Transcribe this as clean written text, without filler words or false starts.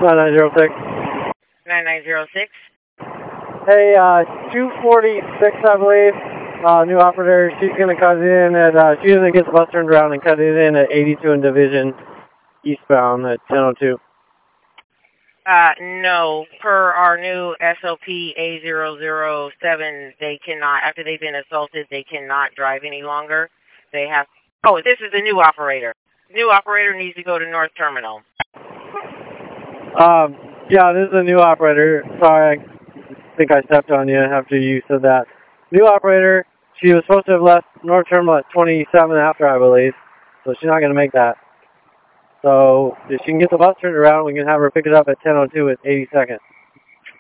9906. 9906. Hey, 246, I believe. New operator. She's going to cut it in at, she's going to get the bus turned around and cut it in at 82 in Division eastbound at 10:02. No. Per our new SOP A007, they cannot, after they've been assaulted, they cannot drive any longer. They have, oh, this is the new operator. New operator needs to go to North Terminal. Yeah, this is a new operator. Sorry, I think I stepped on you after you said that. New operator, she was supposed to have left North Terminal at 27 after, I believe. So she's not going to make that. So if she can get the bus turned around, we can have her pick it up at 10:02 at 82nd.